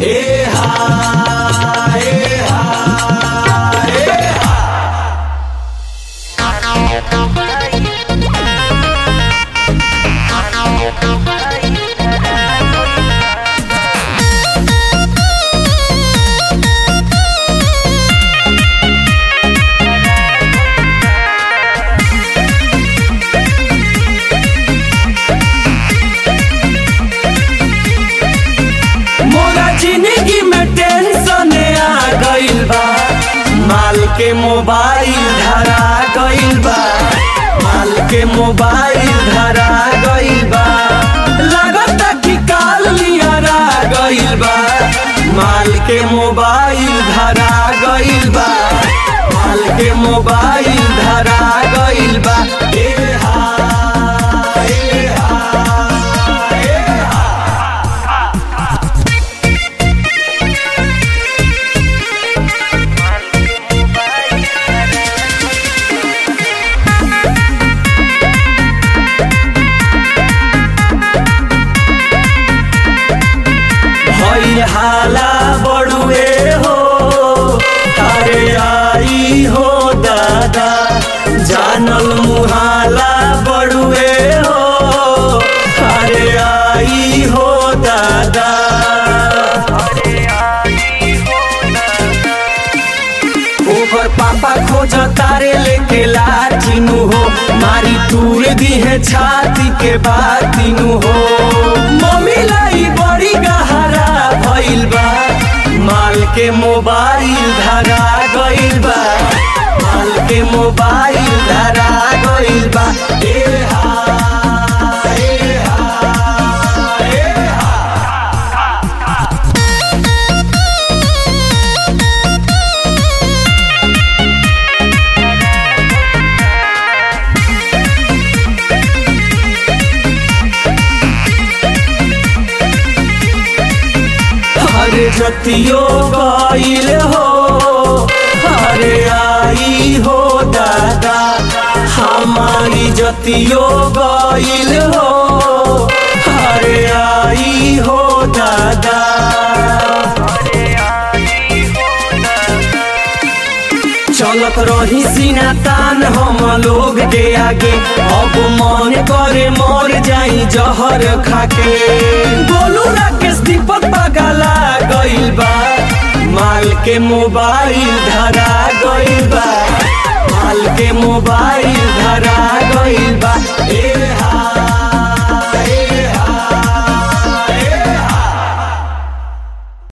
ए हा ए हा ए हा। मोरा जिंदगी में टेंशन आ गइल बा, माल के मोबाइल धरा गइल बा, माल के मोबाइल धरा गइल बा, लागता कि काल नियरा गइल बा, माल के मोबाइल धरा गइल बा, माल के मोबाइल धरा गइल बा। ए हा ए हा ए हा। भइल हाला बड़ुए हो, अरे आई हो दादा, जानल मुहाला बड़ुए हो, अरे आई हो दादा। ओकर पापा खोज तारे लेके लाठीनु हो, मारी तूर दी है छाती के बातीनु हो। मम्मी लाई बड़ी गहरा भइल बा, माल के मोबाइल धरा गइल बा, माल के मोबाइल धरा गइल बा। ए हा ए हा ए हा। अरे जतियो गइल हो, अरे आई हो दादा, हमारी जतियो गइल हो, अरे आई हो दादा। चलत रही सीना तान हम लोग के आगे, अब मन करे मर जाई जहर खाके। बोलू राकेश दीपक पगला गइल बा, माल के मोबाइल धरा गइल बा, माल के मोबाइल धरा गइल बा। ए